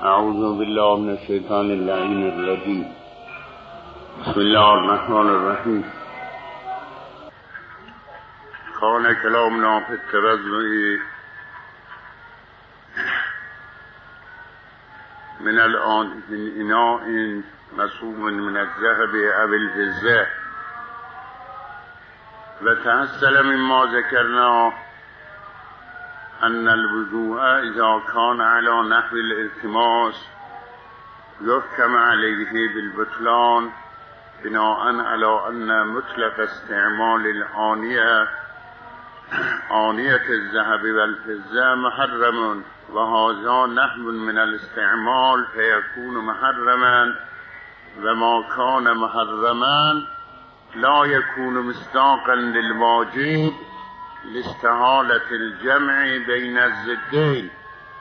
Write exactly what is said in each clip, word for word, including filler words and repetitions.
اعوذ بالله من الشیطان اللعین الرجیم. بسم الله الرحمن الرحیم. کان کلامنا فی التوضع من الان من اناء مصوب من الذهب او الفضة و تحصل مما ذکرنا ان الوضوء اذا كان على نحو الالتماس يحكم عليه بالبطلان بناء على ان مطلق استعمال الآنية آنية الذهب والفضة محرم وهذا نحو من الاستعمال فيكون محرما وما كان محرما لا يكون مصداقا للواجب لاستحالة الجمع بين الضدين.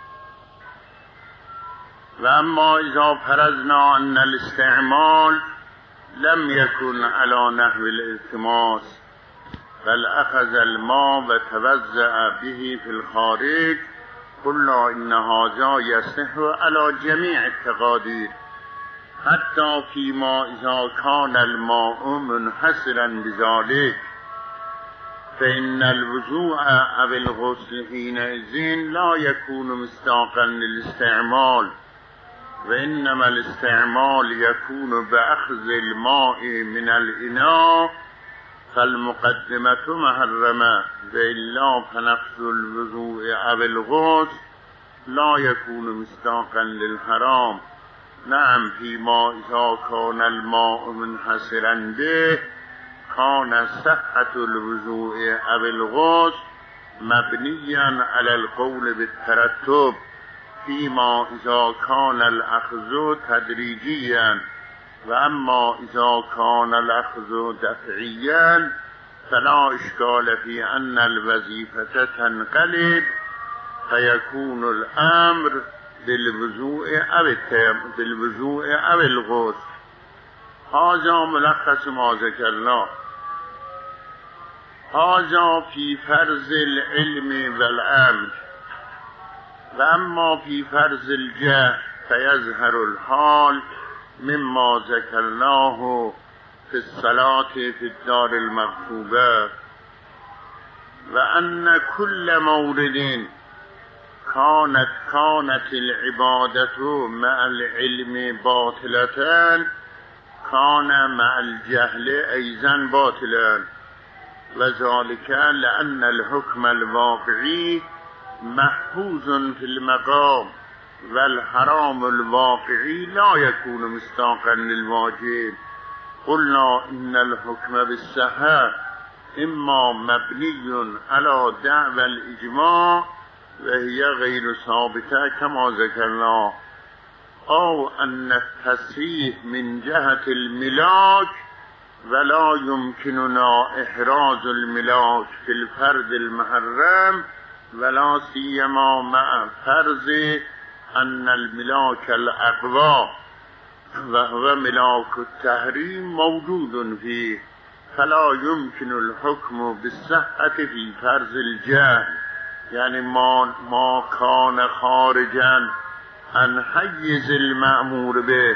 وأما إذا فرضنا أن الاستعمال لم يكن على نحو الالتماس بل أخذ الماء وتوضأ به في الخارج قلنا إن هذا يصح على جميع التقادير حتى فيما إذا كان الماء منحصرا بذلك فإن الوضوء أو الغسل حينئذ لا يكون مصداقا للاستعمال وإنما الاستعمال يكون بأخذ الماء من الإناء فالمقدمة محرمة وإلا فنقص الوضوء أو الغسل لا يكون مصداقا للحرام. نعم فيما إذا كان الماء منحصرا به كان صحة الوضوء أو الغسل مبنيا على القول بالترتب فيما إذا كان الأخذ تدريجيا وأما إذا كان الأخذ دفعيا فلا إشكال في أن الوظيفة تنقلب فيكون الأمر بالوضوء أو بالوضوء أو الغسل. هذا ملخص ما ذكرنا. هذا في فرض العلم والأمر. وأما في فرض الجهل فيظهر الحال مما ذكرناه في الصلاة في الدار المغصوبة وأن كل مورد كانت كانت العبادة مع العلم باطلة كان مع الجهل أيضا باطلا وذلك لأن الحكم الواقعي محفوظ في المقام والحرام الواقعي لا يكون مصداقا للواجب. قلنا إن الحكم بالصحة إما مبني على دعوى الإجماع وهي غير ثابتة كما ذكرنا أو أن التصحيح من جهة الملاك ولا يمكننا إحراز الملاك في الفرد المحرم ولا سيما مع فرض أن الملاك الأقوى وهو ملاك التحريم موجود فيه فلا يمكن الحكم بالصحة في فرض الجهل يعني ما, ما كان خارجا عن حيز المأمور به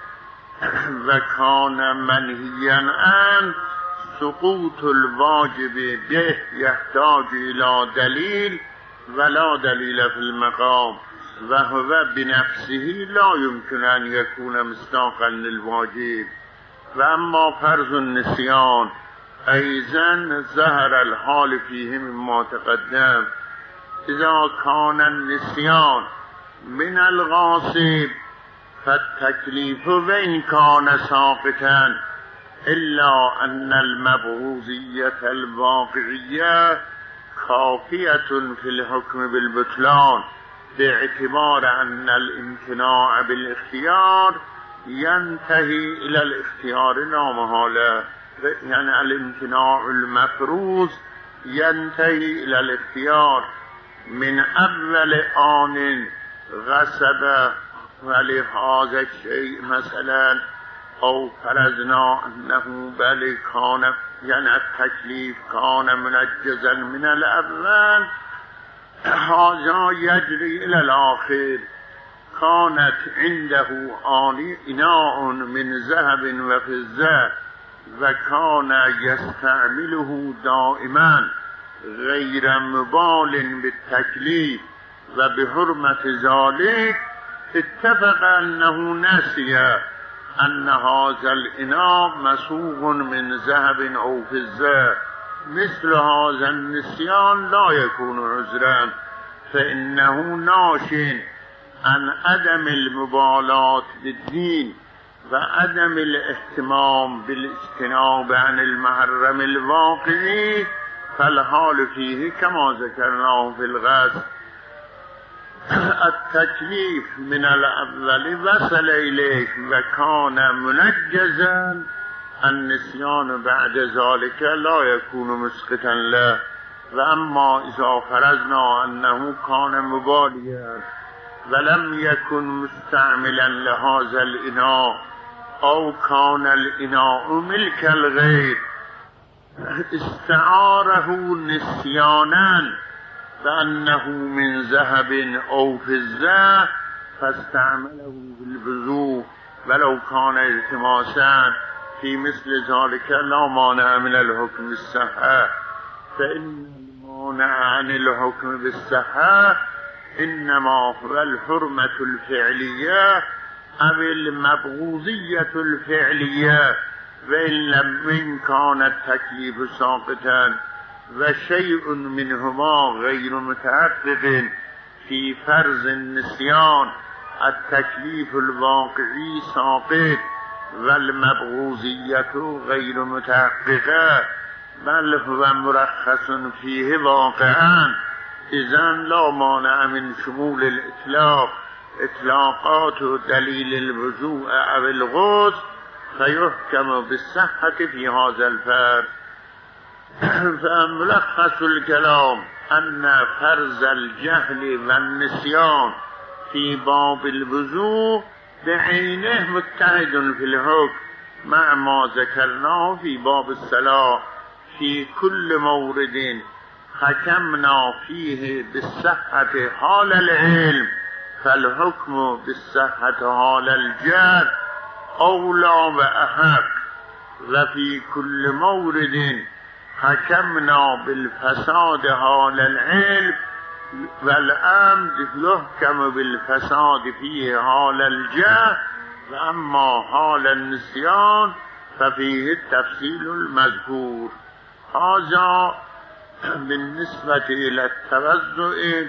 وكان منهيا عن سقوط الواجب به يحتاج إلى دليل ولا دليل في المقام وهو بنفسه لا يمكن أن يكون مصداقا للواجب. وأما فرض النسيان أيضا ظهر الحال فيه مما تقدم. إذا كان النسيان من الغاصب فالتكليف وإن كان ساقطا إلا أن المبعوثية الواقعية خافية في الحكم بالبطلان باعتبار أن الامتناع بالاختيار ينتهي إلى الاختيار لا محالة يعني الامتناع المفروض ينتهي إلى الاختيار من أول آن غصب ولهذا الشيء مثلا او فرضنا انه بل كان يعني التكليف كان منجزا من الاول هذا يجري الى الاخر كانت عنده آني إناء من ذهب وفضة وكان يستعمله دائما غير مبال بالتكليف وبحرمة ذلك، اتفق أنه نسي أن هذا الإناء مسوغ من ذهب أو فضة. مثل هذا النسيان لا يكون عذرا، فإنه ناش عن عدم المبالاة بالدين وعدم الاهتمام بالاجتناب عن المحرم الواقعي، فالحال فيه كما ذكرناه في الغسل. التكليف من الأول وصل إليه وكان منجزا، النسيان بعد ذلك لا يكون مسقطا له. وأما إذا فرضنا أنه كان مباليا ولم يكن مستعملا لهذا الإناء أو كان الإناء ملك الغير استعاره نسيانا بأنه من ذهب أو فضة فاستعمله بالوضوء ولو كان التماسا في مثل ذلك لا مانع من الحكم بالصحة، فإن المانع عن الحكم بالصحة إنما هو الحرمة الفعلية أو المبغوضية الفعلية، وإن لم من كان التكليف ساقطا وشيء منهما غير متحقق في فرض النسيان. التكليف الواقعي ساقط والمبغوضية غير متحققة، بل هو مرخص فيه واقعا، إذن لا مانع من شمول الإطلاق إطلاقات دليل الوضوء أو الغسل فيحكم بالصحة في هذا الفرض. فملخص الكلام أن فرض الجهل والنسيان في باب الوضوء بعينه متحد في الحكم مع ما ذكرناه في باب الصلاة. في كل مورد حكمنا فيه بالصحة حال العلم فالحكم بالصحة حال الجهل أولى وأحق، وفي كل مورد حكمنا بالفساد حال العلم والأمد يحكم بالفساد فيه حال الجهل، وأما حال النسيان ففيه التفصيل المذكور. هذا بالنسبة إلى التوضؤ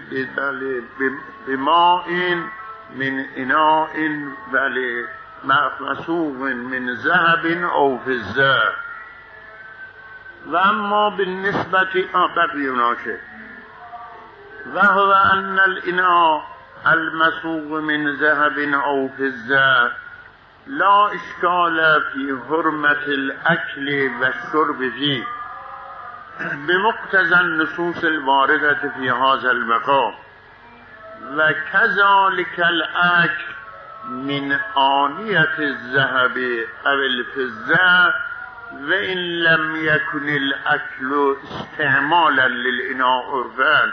بماء من إناء بل مسوغ من ذهب أو فضة. وأما بالنسبة بقي شيء، وهو أن الإناء المسوغ من ذهب أو فضة لا إشكال في حرمة الأكل والشرب فيه بمقتضى النصوص الواردة في هذا المقام، وكذلك الأكل من آنية الذهب أو الفضة وإن لم يكن الأكل استعمالا للإناء عرفا،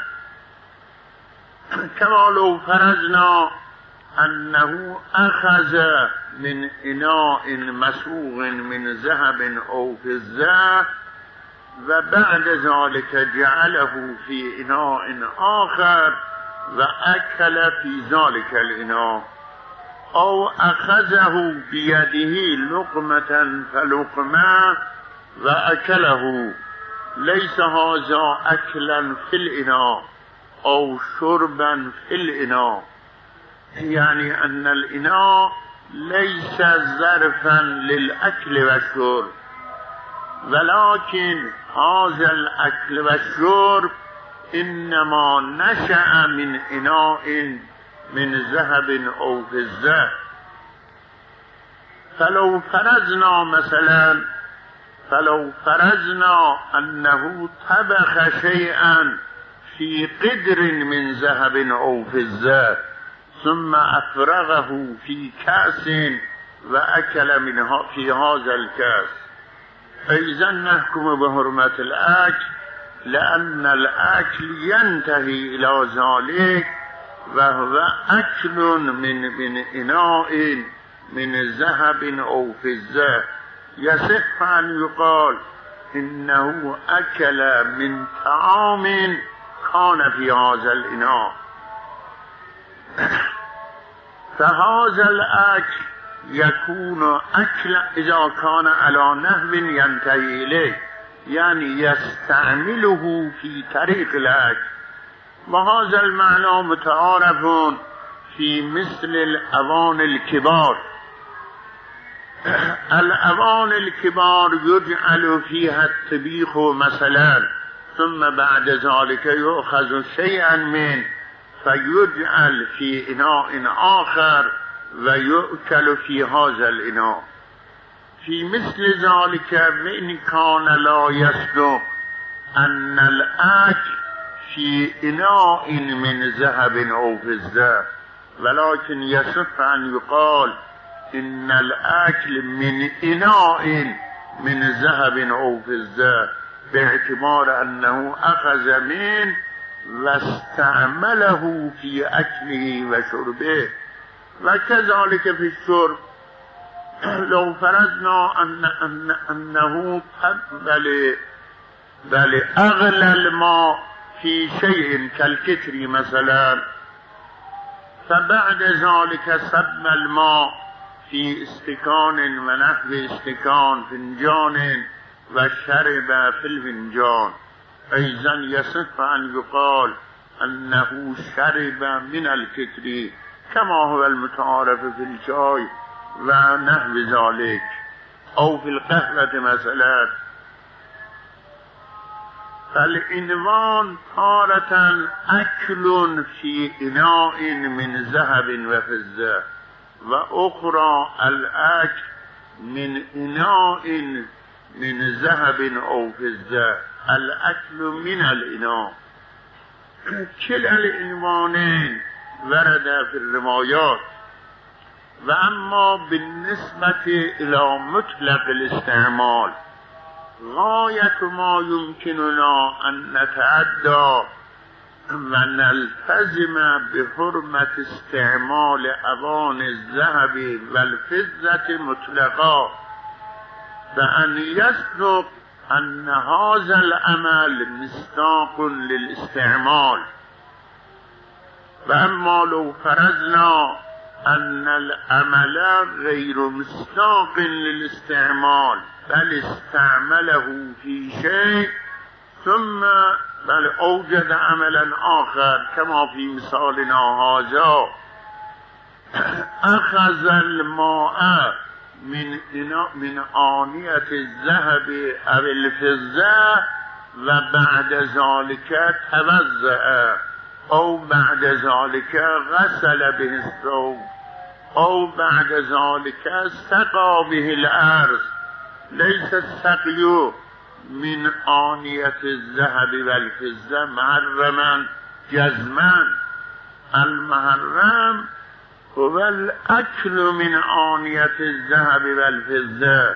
كما لو فرضنا أنه أخذ من إناء مسوغ من ذهب أو فضة وبعد ذلك جعله في إناء آخر وأكل في ذلك الإناء، أو أخذه بيده لقمة فلقمة وأكله، ليس هذا أكلا في الإناء أو شربا في الإناء، يعني أن الإناء ليس ظرفا للأكل والشرب، ولكن هذا الأكل والشرب إنما نشأ من إناء من ذهب أو فضة. فلو فرضنا مثلا فلو فرضنا أنه طبخ شيئا في قدر من ذهب أو فضة ثم أفرغه في كأس وأكل منها في هذا الكأس، فإذا نحكم بحرمة الأكل، لأن الأكل ينتهي إلى ذلك و هو اکل من من اناء من ذهب او فضه یصح ان یقال انه اکل من طعام کان فی هذا الاناء. فهذا الاکل یکون اکل اذا کان علی نحو ینتهی الیه، یعنی یستعمله فی طریق الاکل. و هذا المعنى متعارف فی مثل الاوان الكبار. الاوان الكبار يجعل فيها الطبيخ مثلا، ثم بعد ذلك يؤخذ شيئا من فيجعل في اناء آخر ويؤكل في هذا الاناء. في مثل ذلك وإن كان لا يصدق أن الأكل في إناء من ذهب أو فضة، ولكن يصح أن يقال إن الأكل من إناء من ذهب أو فضة، باعتبار أنه أخذ منه واستعمله في أكله وشربه. وكذلك في الشرب، لو فرضنا أن أن أنه بل بل أغلى الماء في شيء كالكتر مثلا، فبعد ذلك صب الماء في استكان ونحو استكان فنجان وشرب في الفنجان، أيضا يصح أن يقال أنه شرب من الكتر كما هو المتعارف في الشاي و نحو ذلك، او في القهوة مثلا. فالعنوان تارة اكل في اناء من ذهب وفضة، و اخرى الاكل من اناء من ذهب او فضة، الاكل من الاناء. كلا العنوانين ورد في الروايات. و اما بالنسبة الى مطلق الاستعمال، غاية ما يمكننا ان نتعدى و نلتزم بحرمة استعمال اوان الذهب والفضة مطلقا، و ان يصدق ان هذا العمل مصداق للاستعمال. و اما لو فرضنا ان العمل غير مصداق للاستعمال بل استعمله في شيء ثم بل اوجد عملا آخر كما في مثالنا هذا، اخذ الماء من من آنية الذهب او الفضة و بعد ذلك توضأ، او بعد ذلك غسل به الثوب، او بعد ذلك سقى به الارض. ليس السقي من آنية الذهب والفضة محرما جزما، المحرم هو الاكل من آنية الذهب والفضة،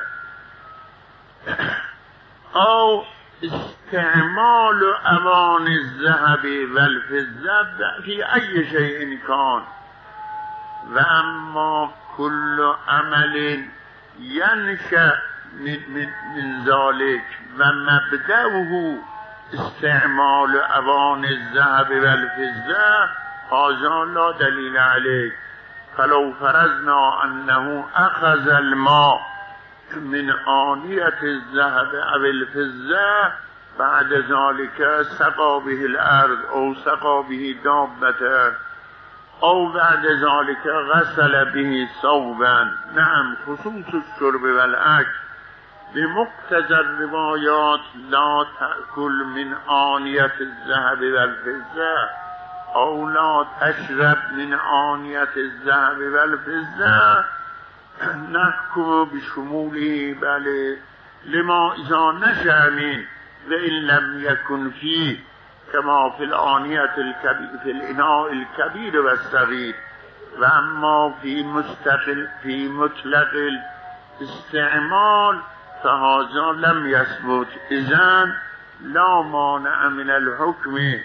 او استعمال اوان الذهب والفضة في اي شيء كان. و اما كل عمل ينشأ من, من, من ذلك و مبدأه استعمال اوان الذهب والفضة، هذا لا دليل عليه. فلو فرضنا انه اخذ الماء من آنية الذهب او الفضة بعد ذلك سقى به الارض او سقى به دابة، او بعد ذلك غسل به ثوبا. نعم، خصوص الشرب والاكل بمقتضى الروايات لا تأكل من آنية الذهب والفضة، او لا تشرب من آنية الذهب والفضة، نحكم بشموله بله لما اذا نشأ منه وان لم يكن فيه، كما في الآنية الكبير في الإناء الكبير والصغير. و اما في مستقل في مطلق الاستعمال فهذا لم يثبت، اذن لا مانع من الحكم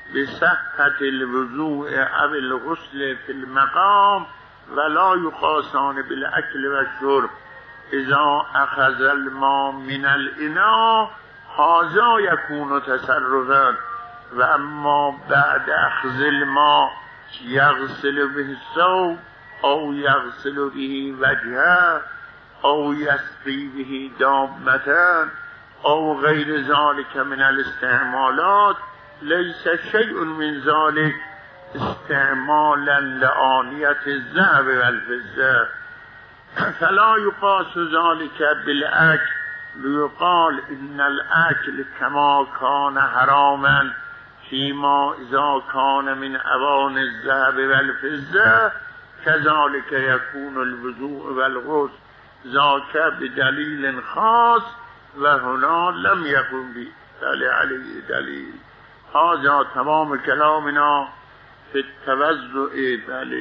بصحة الوضوء او الغسل في المقام ولا يقاسان بالاكل والشرب. اذا اخذ الماء من الاناء هذا يكون تصرفا، و اما بعد اخذ الماء يغسل به الثوب او يغسل به وجهه او يسقي به دابة او غير ذلك من الاستعمالات ليس شيء من ذلك استعمالا لآنية الذهب والفضة، فلا يقاس ذلك بالأكل ليقال إن الأكل كما كان حراما فيما إذا كان من أواني الذهب والفضة كذلك يكون الوضوء والغسل ذاك بدليل خاص وهنا لم يكن به عليه دليل. هذا تمام كلامنا في التوضؤ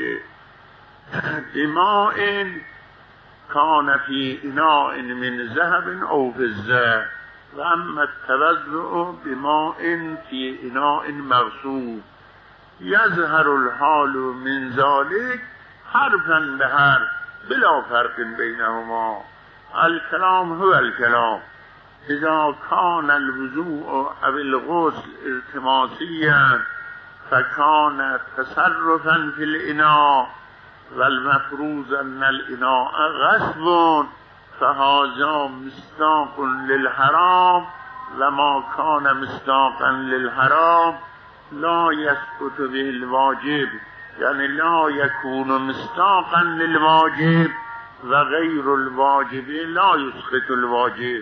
بماء كان في إناء من ذهب أو فضة، وأما التوضؤ بماء في إناء مغصوب يظهر الحال من ذلك حرفا بحرف بلا فرق بينهما. الكلام هو الكلام. إذا كان الوضوء أو الغسل التماسيا فكان تصرفا في الإناء، والمفروض أن الإناء غصب فهذا مصداق للحرام، وما كان مصداقا للحرام لا يسقط به الواجب، يعني لا يكون مصداقا للواجب وغير الواجب لا يسقط الواجب.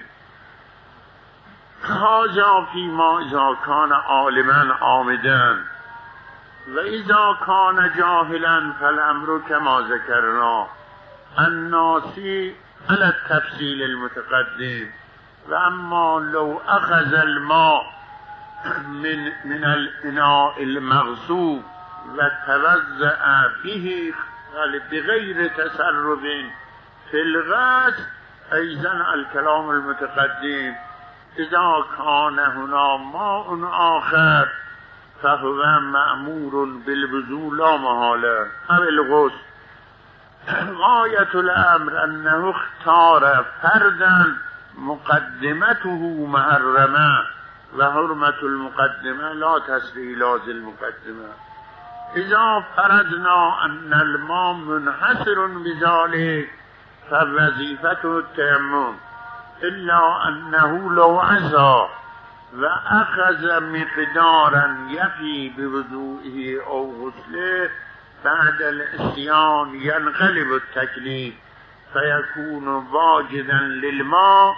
هذا فيما إذا كان عالما عامدا، وإذا كان جاهلا فالأمر كما ذكرنا الناسي على التفصيل المتقدم. وأما لو أخذ الماء من, من الإناء المغصوب وتوضأ به بغير تصرف في الغسل أيضا الكلام المتقدم. إذا كان هنا ماء آخر فهو مأمور بالوضوء لا محالة أو الغسل. غاية الأمر أنه اختار فردا مقدمته محرمة، وحرمة المقدمة لا تسري لازم المقدمة. إذا فرضنا أن الماء منحصر بذلك فوظيفته التيمم، إلا أنه لو عزى وأخذ مقدارا يفي بوضوئه أو غسله بعد العصيان ينقلب التكليف فيكون واجدا للماء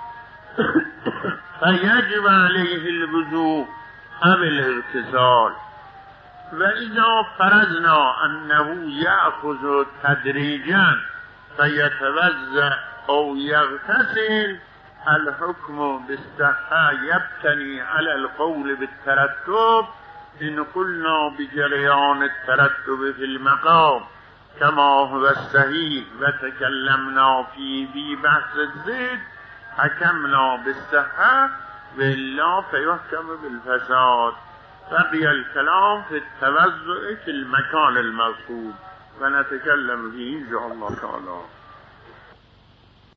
فيجب عليه الوضوء أو الاغتسال. وإذا فرضنا أنه يأخذ تدريجا فيتوضأ أو يغتسل الحكم بالصحة يبتني على القول بالترتب إن قلنا بجريان الترتب في المقام كما هو الصحيح وتكلمنا فيه في بحث الزيد حكمنا بالصحة وإلا فيحكم بالفساد. بقي الكلام في التوضؤ في المكان المغصوب ونتكلم فيه إن شاء الله تعالى.